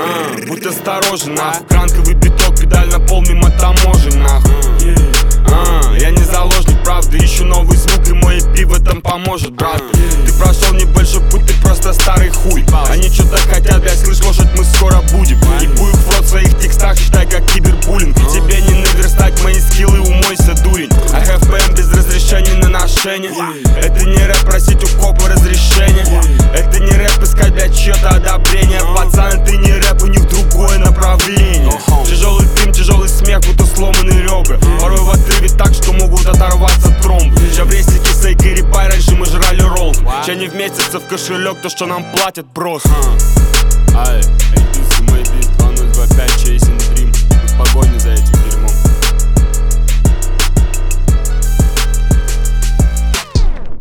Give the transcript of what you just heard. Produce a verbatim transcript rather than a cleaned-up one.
а, будь осторожен, нахуй. Кранковый биток, педаль на полный мотоможен, нахуй. а, Я не заложник, правда, ищу новый звук, и мой и пи в этом поможет, брат. Ты прошел небольшой путь, ты просто старый хуй. Они что-то хотят, блядь, слышь, может мы скоро будем. Ебу их в рот в своих текстах, считай как кибербуллинг. Тебе не наверстать мои скиллы, умойся, дурень. I have ПМ без разрешения на ношение. Это не рэп, просить у копа разрешение. Это не рэп, искать, блядь, чье-то одобрение. Пацаны, ты не рэп, у них другое направление. Тяжелый дым, тяжелый смех, будто сломанные ребра. Порой в отрыве так, что могут оторваться тромбы. Ща в рейсике с Эйкой Рипай, раньше мы жрали ролл. Ща не вместится в кошелек то, что нам платят, брос.